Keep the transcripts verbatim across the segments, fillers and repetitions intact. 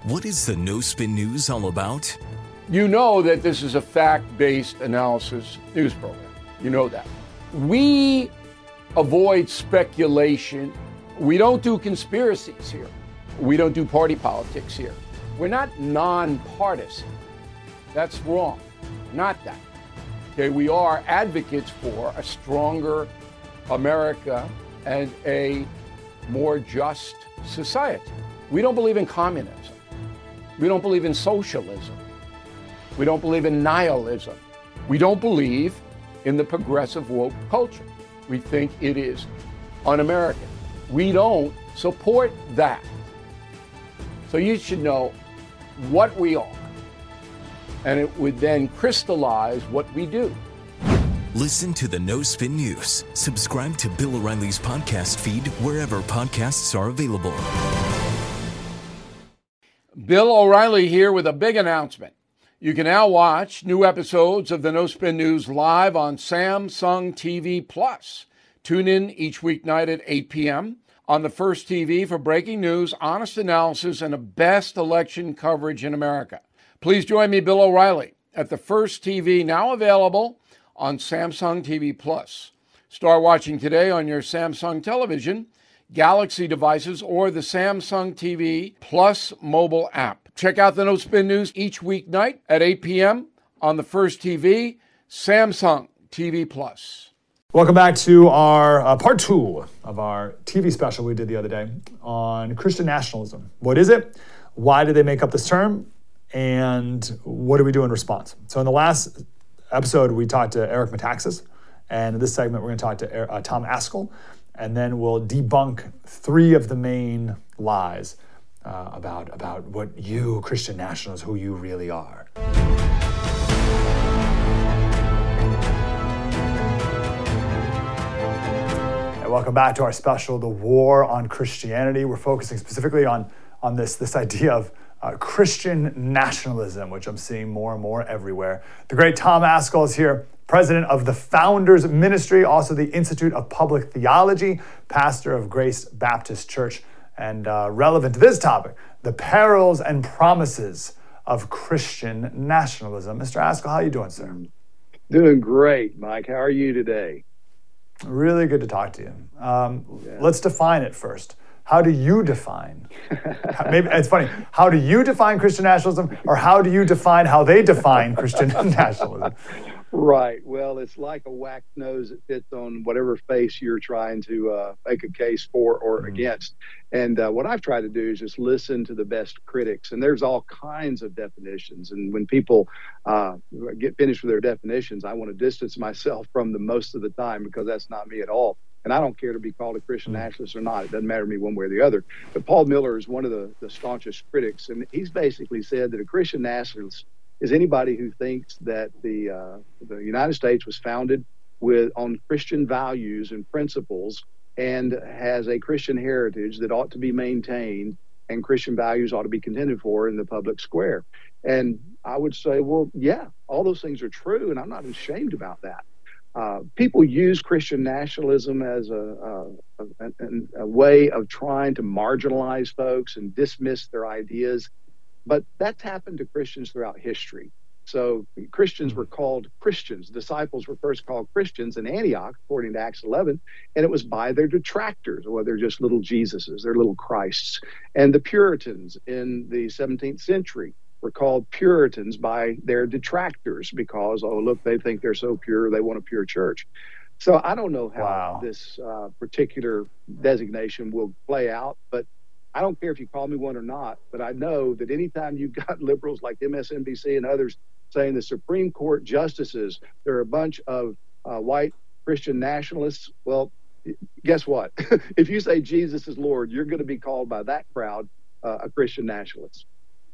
What is the No Spin News all about? You know that this is a fact-based analysis news program. You know that. We avoid speculation. We don't do conspiracies here. We don't do party politics here. We're not nonpartisan. That's wrong. Not that. Okay, we are advocates for a stronger America and a more just society. We don't believe in communism. We don't believe in socialism. We don't believe in nihilism. We don't believe in the progressive woke culture. We think it is un-American. We don't support that. So you should know what we are, and it would then crystallize what we do. Listen to the No Spin News. Subscribe to Bill O'Reilly's podcast feed wherever podcasts are available. Bill O'Reilly here with a big announcement. You can now watch new episodes of the No Spin News live on Samsung T V Plus. Tune in each weeknight at eight p.m. on the First T V for breaking news, honest analysis, and the best election coverage in America. Please join me, Bill O'Reilly, at the First T V, now available on Samsung T V Plus. Start watching today on your Samsung television, Galaxy devices, or the Samsung T V Plus mobile app. Check out the No Spin News each weeknight at eight p.m. on the First T V, Samsung T V Plus. Welcome back to our uh, part two of our T V special we did the other day on Christian nationalism. What is it? Why did they make up this term? And what do we do in response? So in the last episode, we talked to Eric Metaxas. And in this segment, we're going to talk to uh, Tom Ascol. And then we'll debunk three of the main lies uh, about, about what you, Christian nationalists, who you really are. Welcome back to our special, The War on Christianity. We're focusing specifically on, on this, this idea of uh, Christian nationalism, which I'm seeing more and more everywhere. The great Tom Ascol is here, president of the Founders Ministry, also the Institute of Public Theology, pastor of Grace Baptist Church, and uh, relevant to this topic, the perils and promises of Christian nationalism. Mister Ascol, how are you doing, sir? Doing great, Mike. How are you today? Really good to talk to you. Um, yeah. Let's define it first. How do you define? Maybe it's funny. How do you define Christian nationalism, or how do you define how they define Christian nationalism? Right. Well, it's like a wax nose that fits on whatever face you're trying to uh, make a case for or mm-hmm. against. And uh, what I've tried to do is just listen to the best critics. And there's all kinds of definitions. And when people uh, get finished with their definitions, I want to distance myself from them most of the time, because that's not me at all. And I don't care to be called a Christian mm-hmm. nationalist or not. It doesn't matter to me one way or the other. But Paul Miller is one of the, the staunchest critics. And he's basically said that a Christian nationalist is anybody who thinks that the uh, the United States was founded with on Christian values and principles, and has a Christian heritage that ought to be maintained, and Christian values ought to be contended for in the public square. And I would say, well, yeah, all those things are true, and I'm not ashamed about that. Uh, people use Christian nationalism as a, a, a, a way of trying to marginalize folks and dismiss their ideas. But that's happened to Christians throughout history. So Christians were called Christians. Disciples were first called Christians in Antioch, according to Acts eleven, and it was by their detractors, or they're just little Jesuses, they're little Christs. And the Puritans in the seventeenth century were called Puritans by their detractors because, oh, look, they think they're so pure, they want a pure church. So I don't know how wow. this uh, particular designation will play out, but I don't care if you call me one or not, but I know that anytime you've got liberals like M S N B C and others saying the Supreme Court justices, they're a bunch of uh, white Christian nationalists, well, guess what? If you say Jesus is Lord, you're going to be called by that crowd uh, a Christian nationalist.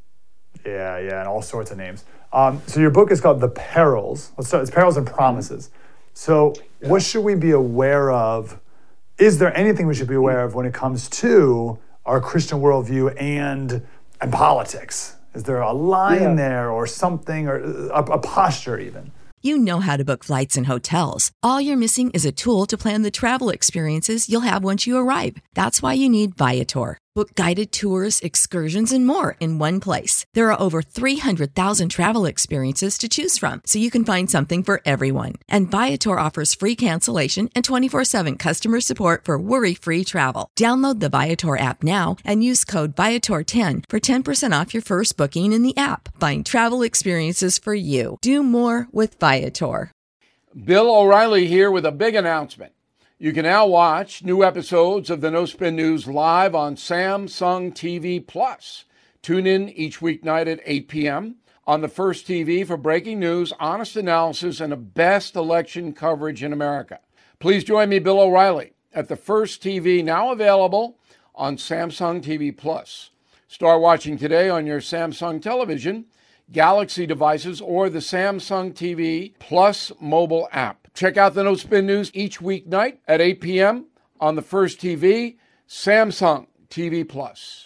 Yeah, yeah, and all sorts of names. Um, so your book is called The Perils. Let's start. It's Perils and Promises. So yeah. What should we be aware of? Is there anything we should be aware of when it comes to our Christian worldview and and politics? Is there a line yeah. there, or something, or a, a posture even? You know how to book flights and hotels. All you're missing is a tool to plan the travel experiences you'll have once you arrive. That's why you need Viator. Book guided tours, excursions, and more in one place. There are over three hundred thousand travel experiences to choose from, so you can find something for everyone. And Viator offers free cancellation and twenty-four seven customer support for worry-free travel. Download the Viator app now and use code Viator ten for ten percent off your first booking in the app. Find travel experiences for you. Do more with Viator. Bill O'Reilly here with a big announcement. You can now watch new episodes of the No Spin News live on Samsung T V Plus. Tune in each weeknight at eight p.m. on the First T V for breaking news, honest analysis, and the best election coverage in America. Please join me, Bill O'Reilly, at the First T V, now available on Samsung T V Plus. Start watching today on your Samsung television, Galaxy devices, or the Samsung T V Plus mobile app. Check out the No Spin News each weeknight at eight p.m. on the First T V, Samsung T V Plus.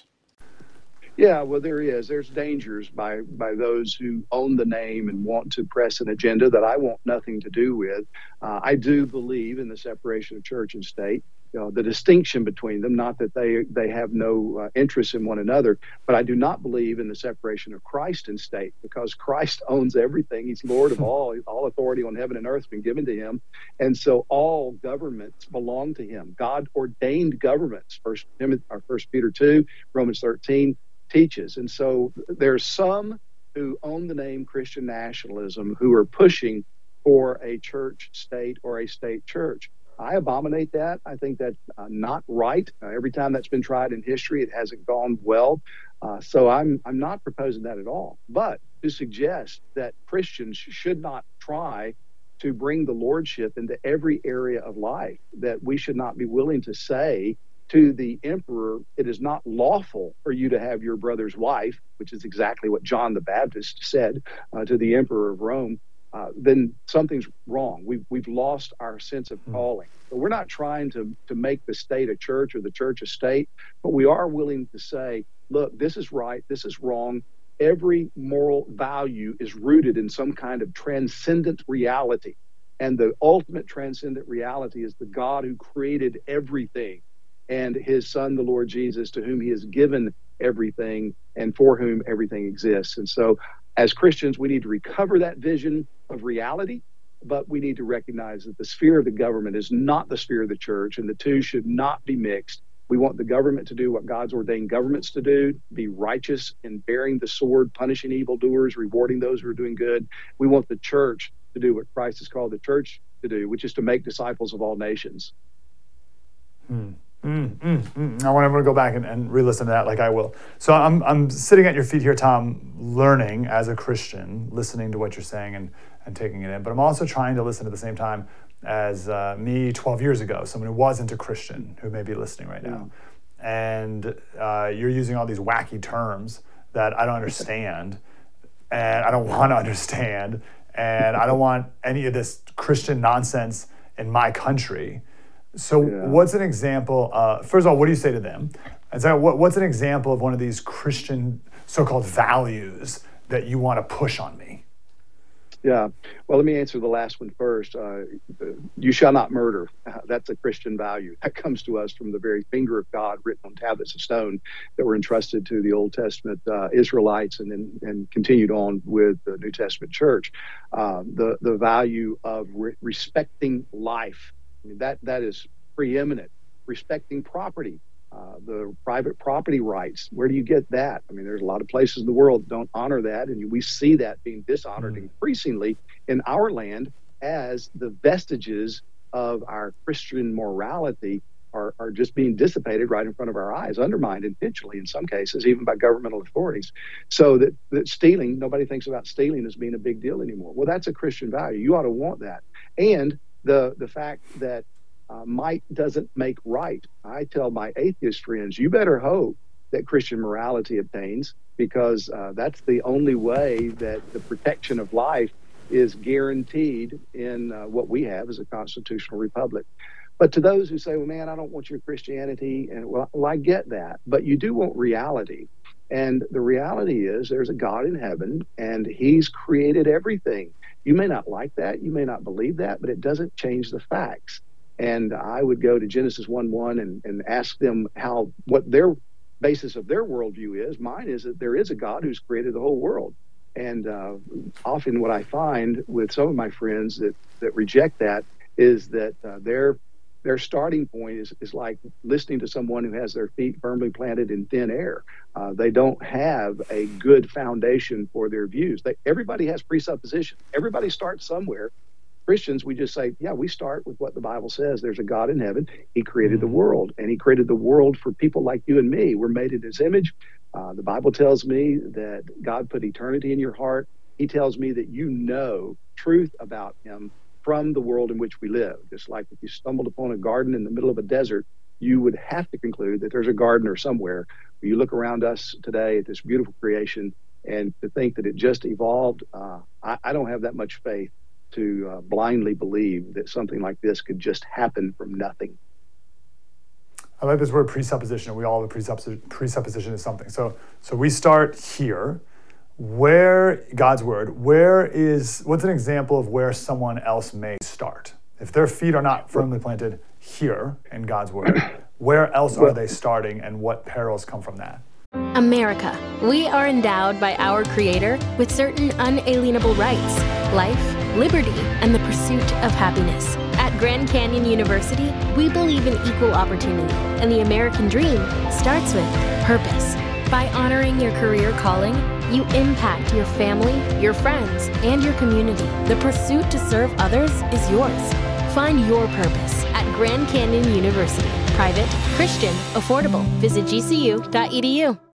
Yeah, well, there is. There's dangers by by those who own the name and want to press an agenda that I want nothing to do with. Uh, I do believe in the separation of church and state. You know, the distinction between them, not that they they have no uh, interest in one another, but I do not believe in the separation of Christ and state, because Christ owns everything. He's Lord of all. All authority on heaven and earth has been given to him. And so all governments belong to him. God ordained governments. First Timothy, or First Peter two, Romans thirteen teaches. And so there's some who own the name Christian nationalism who are pushing for a church state or a state church. I abominate that. I think that's uh, not right. Uh, every time that's been tried in history, it hasn't gone well. Uh, so I'm I'm not proposing that at all. But to suggest that Christians should not try to bring the lordship into every area of life, that we should not be willing to say to the emperor, it is not lawful for you to have your brother's wife, which is exactly what John the Baptist said uh, to the emperor of Rome. Uh, then something's wrong. We've, we've lost our sense of calling. So we're not trying to, to make the state a church or the church a state, but we are willing to say, look, this is right, this is wrong. Every moral value is rooted in some kind of transcendent reality. And the ultimate transcendent reality is the God who created everything, and his son, the Lord Jesus, to whom he has given everything and for whom everything exists. And so as Christians, we need to recover that vision of reality, but we need to recognize that the sphere of the government is not the sphere of the church, and the two should not be mixed. We want the government to do what God's ordained governments to do, be righteous in bearing the sword, punishing evildoers, rewarding those who are doing good. We want the church to do what Christ has called the church to do, which is to make disciples of all nations. Hmm. Mm, mm, mm. I want to go back and, and re-listen to that like I will. So I'm I'm sitting at your feet here, Tom, learning as a Christian, listening to what you're saying and, and taking it in. But I'm also trying to listen at the same time as uh, me twelve years ago, someone who wasn't a Christian, who may be listening right now. Yeah. And uh, you're using all these wacky terms that I don't understand, and I don't want to understand, and I don't want any of this Christian nonsense in my country. So yeah. What's an example, uh, first of all, what do you say to them? And so what, what's an example of one of these Christian so-called values that you want to push on me? Yeah, well, let me answer the last one first. Uh, you shall not murder. Uh, that's a Christian value. That comes to us from the very finger of God written on tablets of stone that were entrusted to the Old Testament uh, Israelites and then and continued on with the New Testament church. Uh, the, the value of re- respecting life. I mean, that that is preeminent. Respecting property, uh, the private property rights. Where do you get that? I mean, there's a lot of places in the world that don't honor that, and we see that being dishonored mm. increasingly in our land as the vestiges of our Christian morality are, are just being dissipated right in front of our eyes, undermined intentionally in some cases, even by governmental authorities. So that, that stealing, nobody thinks about stealing as being a big deal anymore. Well, that's a Christian value. You ought to want that. And the the fact that uh, might doesn't make right. I tell my atheist friends, you better hope that Christian morality obtains, because uh, that's the only way that the protection of life is guaranteed in uh, what we have as a constitutional republic. But to those who say, well, man, I don't want your Christianity, and well, well, I get that, but you do want reality. And the reality is there's a God in heaven, and he's created everything. You may not like that, you may not believe that, but it doesn't change the facts. And I would go to Genesis one one and, and ask them how what their basis of their worldview is. Mine is that there is a God who's created the whole world. And uh, often what I find with some of my friends that, that reject that is that uh, their their starting point is, is like listening to someone who has their feet firmly planted in thin air. Uh, they don't have a good foundation for their views. They, everybody has presuppositions. Everybody starts somewhere. Christians, we just say, yeah, we start with what the Bible says. There's a God in heaven. He created the world, and he created the world for people like you and me. We're made in his image. Uh, the Bible tells me that God put eternity in your heart. He tells me that you know truth about him from the world in which we live. Just like if you stumbled upon a garden in the middle of a desert, you would have to conclude that there's a gardener somewhere. You look around us today at this beautiful creation, and to think that it just evolved, uh, I, I don't have that much faith to uh, blindly believe that something like this could just happen from nothing. I like this word presupposition. We all have a presupposition, presupposition is something. So, so we start here. Where, God's word, where is, what's an example of where someone else may start? If their feet are not firmly planted here in God's word, where else are they starting, and what perils come from that? America, we are endowed by our Creator with certain unalienable rights: life, liberty, and the pursuit of happiness. At Grand Canyon University, we believe in equal opportunity, and the American dream starts with purpose. By honoring your career calling, you impact your family, your friends, and your community. The pursuit to serve others is yours. Find your purpose at Grand Canyon University. Private, Christian, affordable. Visit G C U dot E D U.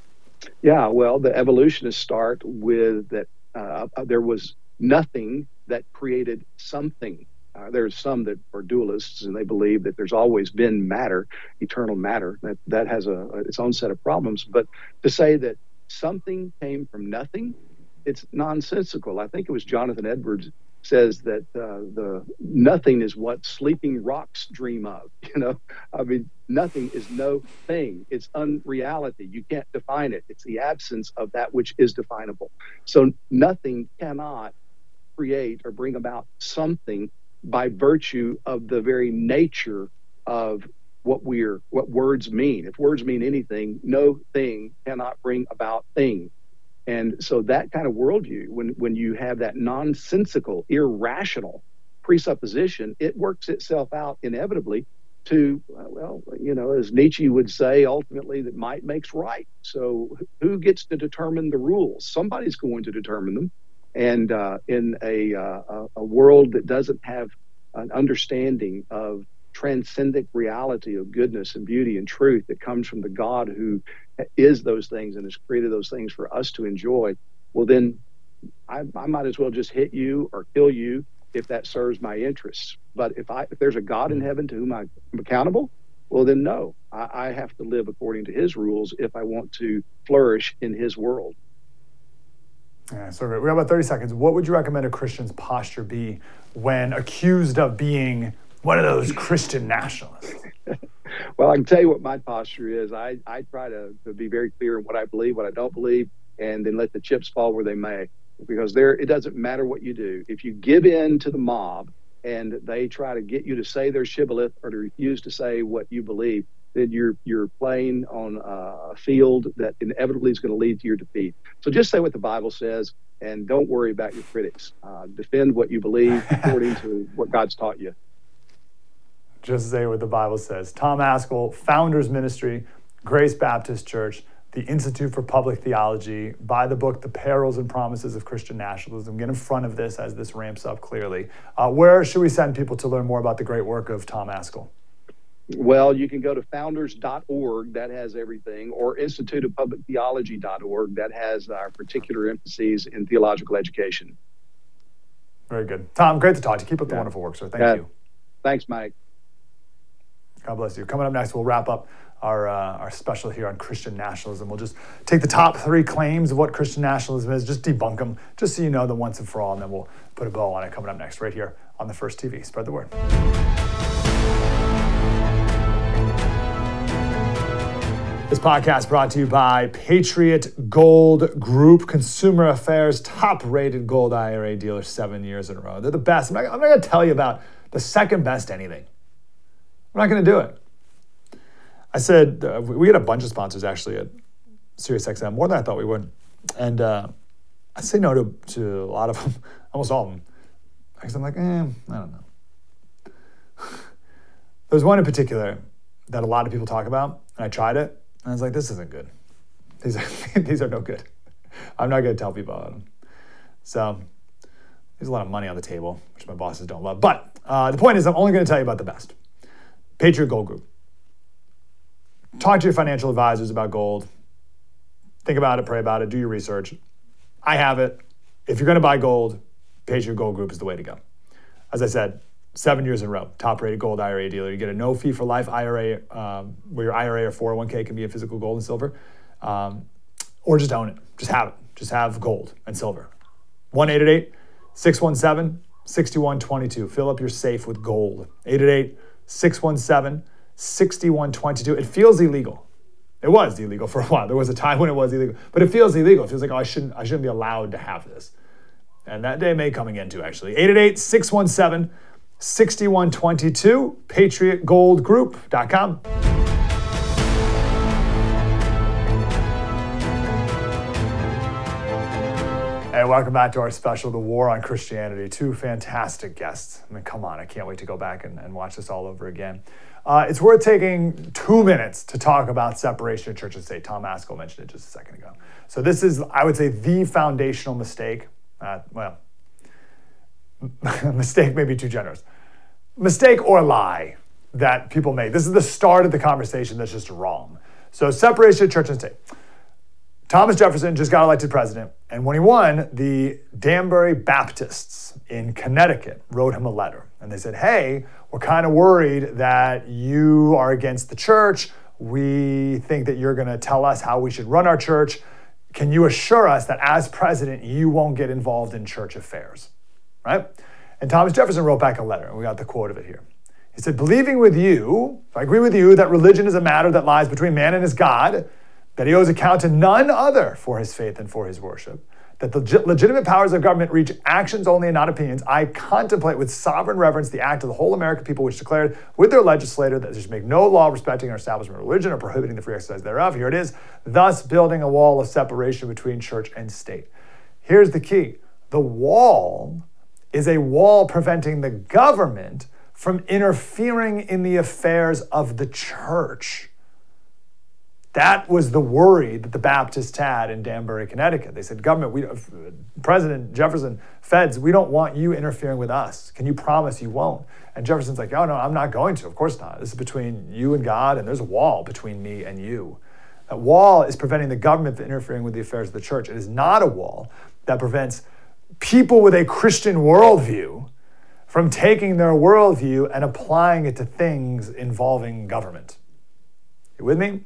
Yeah, well, the evolutionists start with that uh, there was nothing that created something. Uh, there's some that are dualists, and they believe that there's always been matter, eternal matter. That that has a, a its own set of problems. But to say that something came from nothing, it's nonsensical. I think it was Jonathan Edwards says that uh, the nothing is what sleeping rocks dream of. You know, I mean, nothing is no thing. It's unreality. You can't define it. It's the absence of that which is definable. So nothing cannot create or bring about something by virtue of the very nature of what we're, what words mean. If words mean anything, no thing cannot bring about thing. And so that kind of worldview, when, when you have that nonsensical, irrational presupposition, it works itself out inevitably to, well, you know, as Nietzsche would say, ultimately that might makes right. So who gets to determine the rules? Somebody's going to determine them. And uh, in a, uh, a world that doesn't have an understanding of transcendent reality of goodness and beauty and truth that comes from the God who is those things and has created those things for us to enjoy, well, then I, I might as well just hit you or kill you if that serves my interests. But if I if there's a God in heaven to whom I'm accountable, well, then no, I, I have to live according to his rules if I want to flourish in his world. Yeah, so we have about thirty seconds. What would you recommend a Christian's posture be when accused of being one of those Christian nationalists? Well, I can tell you what my posture is. I, I try to, to be very clear in what I believe, what I don't believe, and then let the chips fall where they may. Because there, it doesn't matter what you do. If you give in to the mob and they try to get you to say their shibboleth or to refuse to say what you believe, then you're you're playing on a field that inevitably is going to lead to your defeat. So just say what the Bible says, and don't worry about your critics. Uh, defend what you believe according to what God's taught you. Just say what the Bible says. Tom Ascol, Founders Ministry, Grace Baptist Church, the Institute for Public Theology. Buy the book, The Perils and Promises of Christian Nationalism. Get in front of this as this ramps up clearly. Uh, where should we send people to learn more about the great work of Tom Ascol? Well, you can go to founders dot org, that has everything, or institute of public theology dot org, that has our particular emphases in theological education. Very good. Tom, great to talk to you. Keep up the yeah. wonderful work, sir. Thank yeah. you. Thanks, Mike. God bless you. Coming up next, we'll wrap up our uh, our special here on Christian nationalism. We'll just take the top three claims of what Christian nationalism is, just debunk them, just so you know them once and for all, and then we'll put a bow on it coming up next right here on The First T V. Spread the word. This podcast brought to you by Patriot Gold Group, Consumer Affairs top-rated gold I R A dealer seven years in a row. They're the best. I'm not, I'm not going to tell you about the second best anything. I'm not going to do it. I said, uh, we had a bunch of sponsors actually at SiriusXM, more than I thought we would. And uh, I say no to, to a lot of them, almost all of them. Because I'm like, eh, I don't know. There's one in particular that a lot of people talk about, and I tried it, and I was like, this isn't good. These are, these are no good. I'm not going to tell people about them. So there's a lot of money on the table, which my bosses don't love. But uh, the point is, I'm only going to tell you about the best. Patriot Gold Group. Talk to your financial advisors about gold. Think about it, pray about it, do your research. I have it. If you're going to buy gold, Patriot Gold Group is the way to go. As I said, seven years in a row, top-rated gold I R A dealer. You get a no-fee-for-life I R A, um, where your I R A or four oh one k can be in physical gold and silver, um, or just own it. Just have it. Just have gold and silver. one eight eight eight, six one seven, six one two two. Fill up your safe with gold. eight eight eight, six one seven, six one two two. It feels illegal. It was illegal for a while. There was a time when it was illegal, but it feels illegal. It feels like, oh, I shouldn't, I shouldn't be allowed to have this. And that day may come again too, actually. eight eight eight, six one seven, six one two two, patriot gold group dot com. Hey, welcome back to our special, The War on Christianity. Two fantastic guests. I mean, come on, I can't wait to go back and, and watch this all over again. Uh, it's worth taking two minutes to talk about separation of church and state. Tom Ascol mentioned it just a second ago. So this is, I would say, the foundational mistake. Uh, well, mistake may be too generous. Mistake or lie that people make. This is the start of the conversation that's just wrong. So separation of church and state. Thomas Jefferson just got elected president, and when he won, the Danbury Baptists in Connecticut wrote him a letter. And they said, hey, we're kind of worried that you are against the church. We think that you're going to tell us how we should run our church. Can you assure us that as president, you won't get involved in church affairs, right? And Thomas Jefferson wrote back a letter, and we got the quote of it here. He said, believing with you, I agree with you, that religion is a matter that lies between man and his God, that he owes account to none other for his faith and for his worship, that the legitimate powers of government reach actions only and not opinions, I contemplate with sovereign reverence the act of the whole American people which declared with their legislator that they should make no law respecting or establishment of religion or prohibiting the free exercise thereof. Here it is, thus building a wall of separation between church and state. Here's the key. The wall is a wall preventing the government from interfering in the affairs of the church. That was the worry that the Baptists had in Danbury, Connecticut. They said, government, we, President Jefferson, feds, we don't want you interfering with us. Can you promise you won't? And Jefferson's like, oh, no, I'm not going to. Of course not. This is between you and God, and there's a wall between me and you. That wall is preventing the government from interfering with the affairs of the church. It is not a wall that prevents people with a Christian worldview from taking their worldview and applying it to things involving government. You with me?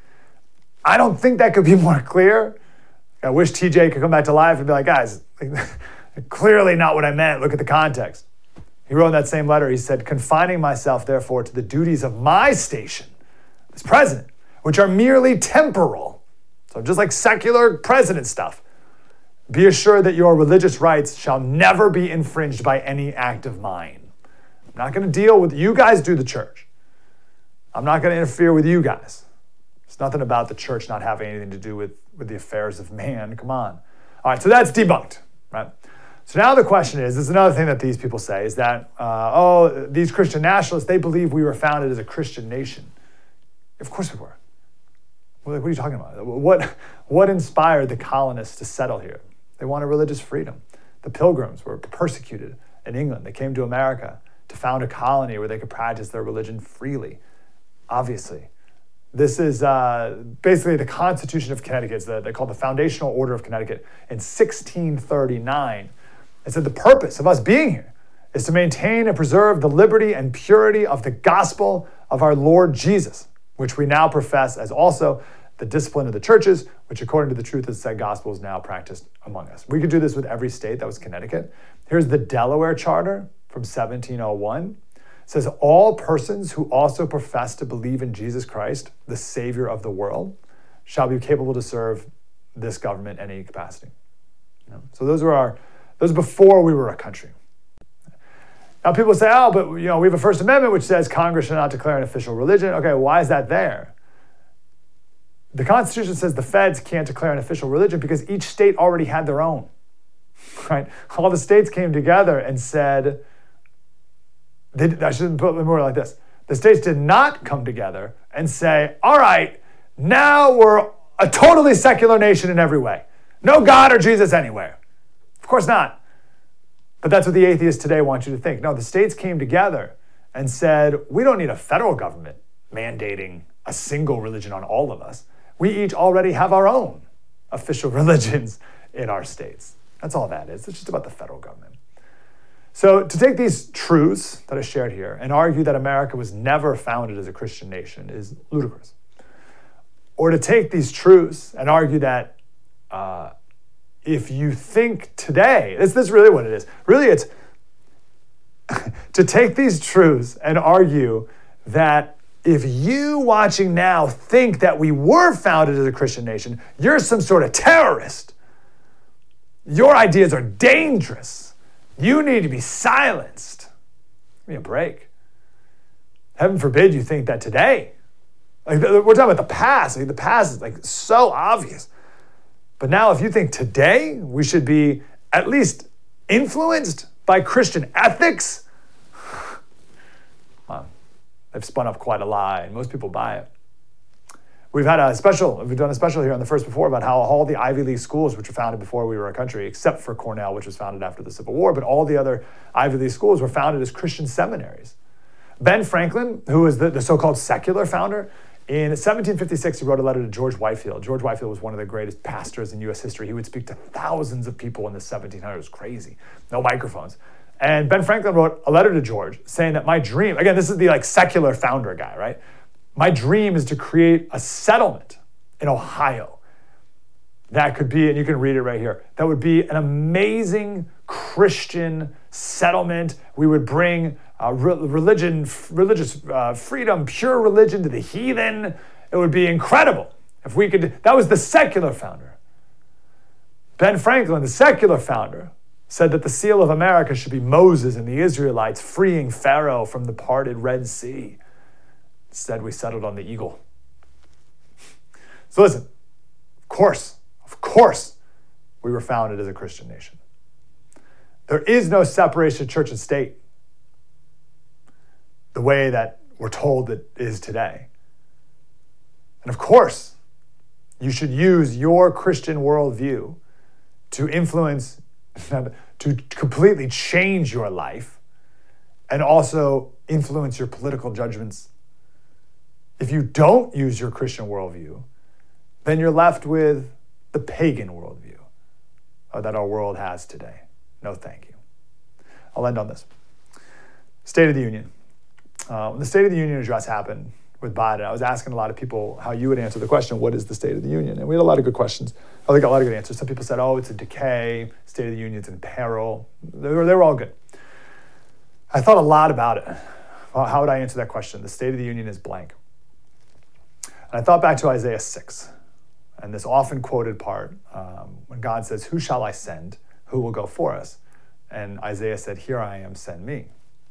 I don't think that could be more clear. I wish T J could come back to life and be like, guys, clearly not what I meant. Look at the context. He wrote in that same letter, he said, confining myself, therefore, to the duties of my station as president, which are merely temporal. So just like secular president stuff. Be assured that your religious rights shall never be infringed by any act of mine. I'm not going to deal with, you guys do the church. I'm not going to interfere with you guys. It's nothing about the church not having anything to do with, with the affairs of man. Come on. All right, so that's debunked, right? So now the question is, this is another thing that these people say, is that, uh, oh, these Christian nationalists, they believe we were founded as a Christian nation. Of course we were. What are you talking about? What, what inspired the colonists to settle here? They wanted religious freedom. The Pilgrims were persecuted in England. They came to America to found a colony where they could practice their religion freely, obviously. This is uh, basically the Constitution of Connecticut. It's the, they call it the Foundational Order of Connecticut in sixteen thirty-nine. It said the purpose of us being here is to maintain and preserve the liberty and purity of the gospel of our Lord Jesus, which we now profess as also the discipline of the churches, which according to the truth of the said gospel is now practiced among us. We could do this with every state. That was Connecticut. Here's the Delaware Charter from seventeen oh one. It says, all persons who also profess to believe in Jesus Christ, the Savior of the world, shall be capable to serve this government in any capacity. You know? So those were our, those were before we were a country. Now people say, oh, but you know, we have a First Amendment which says Congress shall not declare an official religion. Okay, why is that there? the Constitution says the feds can't declare an official religion because each state already had their own, right? All the states came together and said, they, I shouldn't put it more like this. The states did not come together and say, all right, now we're a totally secular nation in every way. No God or Jesus anywhere. Of course not. But that's what the atheists today want you to think. No, the states came together and said, we don't need a federal government mandating a single religion on all of us. We each already have our own official religions in our states. That's all that is. It's just about the federal government. So to take these truths that I shared here and argue that America was never founded as a Christian nation is ludicrous. Or to take these truths and argue that uh, if you think today, this, this is really what it is. Really, it's to take these truths and argue that if you watching now think that we were founded as a Christian nation, you're some sort of terrorist. Your ideas are dangerous. You need to be silenced. Give me a break. Heaven forbid you think that today. Like, we're talking about the past. Like, the past is like so obvious. But now if you think today we should be at least influenced by Christian ethics, well, they've spun up quite a lie, and most people buy it. We've had a special, we've done a special here on The First Before about how all the Ivy League schools, which were founded before we were a country, except for Cornell, which was founded after the Civil War, but all the other Ivy League schools were founded as Christian seminaries. Ben Franklin, who is the, the so-called secular founder, in seventeen fifty-six, he wrote a letter to George Whitefield. George Whitefield was one of the greatest pastors in U S history. He would speak to thousands of people in the seventeen hundreds. It was crazy. No microphones. And Ben Franklin wrote a letter to George saying that my dream, again, this is the like secular founder guy, right? My dream is to create a settlement in Ohio that could be, and you can read it right here, that would be an amazing Christian settlement. We would bring uh, re- religion, religious uh, freedom, pure religion to the heathen. It would be incredible if we could. That was the secular founder. Ben Franklin, the secular founder, said that the seal of America should be Moses and the Israelites freeing Pharaoh from the parted Red Sea. Instead, we settled on the eagle. So listen, of course, of course, we were founded as a Christian nation. There is no separation of church and state the way that we're told it is today. And of course, you should use your Christian worldview to influence, to completely change your life and also influence your political judgments. If you don't use your Christian worldview, then you're left with the pagan worldview that our world has today. No, thank you. I'll end on this. State of the Union. Uh, when the State of the Union address happened with Biden, I was asking a lot of people how you would answer the question, what is the State of the Union? And we had a lot of good questions. I think a lot of good answers. Some people said, oh, it's a decay. State of the Union's in peril. They were, they were all good. I thought a lot about it. Well, how would I answer that question? The State of the Union is blank. And I thought back to Isaiah six, and this often quoted part um, when God says, who shall I send? Who will go for us? And Isaiah said, here I am, send me.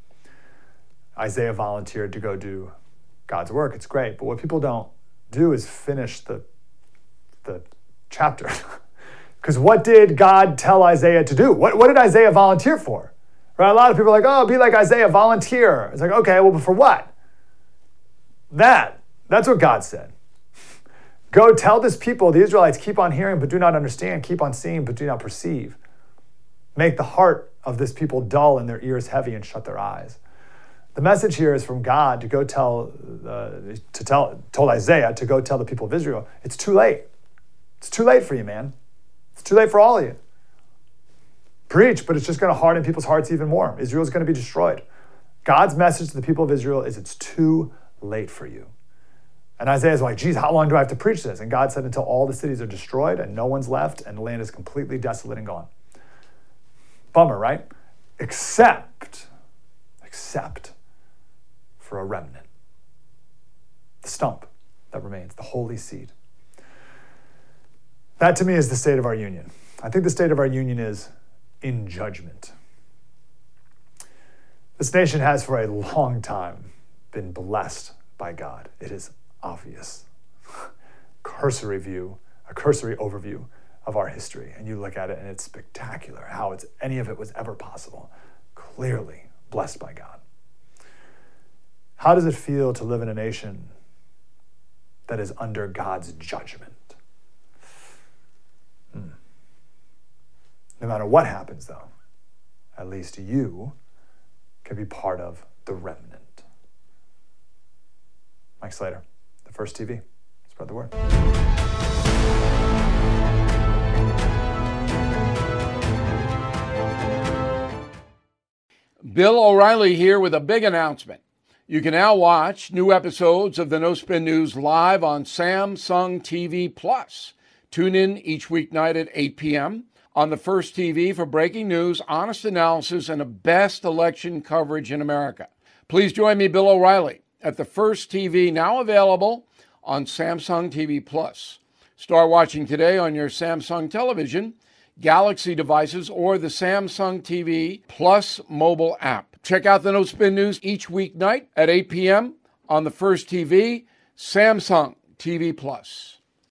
Isaiah volunteered to go do God's work. It's great. But what people don't do is finish the, the chapter. Because what did God tell Isaiah to do? What, what did Isaiah volunteer for? Right? A lot of people are like, oh, be like Isaiah, volunteer. It's like, okay, well, but for what? That. That's what God said. Go tell this people, the Israelites, keep on hearing but do not understand, keep on seeing but do not perceive. Make the heart of this people dull and their ears heavy and shut their eyes. The message here is from God to go tell, uh, to tell, told Isaiah to go tell the people of Israel, it's too late. It's too late for you, man. It's too late for all of you. Preach, but it's just going to harden people's hearts even more. Israel's going to be destroyed. God's message to the people of Israel is it's too late for you. And Isaiah's like, geez, how long do I have to preach this? And God said, until all the cities are destroyed and no one's left and the land is completely desolate and gone. Bummer, right? Except, except for a remnant. The stump that remains, the holy seed. That to me is the state of our union. I think the state of our union is in judgment. This nation has for a long time been blessed by God. It is obvious. cursory view, a cursory overview of our history, and you look at it and it's spectacular how it's any of it was ever possible. Clearly blessed by God. How does it feel to live in a nation that is under God's judgment? Hmm. No matter what happens, though, at least you can be part of the remnant. Mike Slater, The First T V. Spread the word. Bill O'Reilly here with a big announcement. You can now watch new episodes of the No Spin News live on Samsung T V Plus. Tune in each weeknight at eight p.m. on the First T V for breaking news, honest analysis, and the best election coverage in America. Please join me, Bill O'Reilly, at the First T V, now available on Samsung T V Plus. Start watching today on your Samsung television, Galaxy devices, or the Samsung T V Plus mobile app. Check out the No Spin News each weeknight at eight p.m. on the First T V, Samsung T V Plus.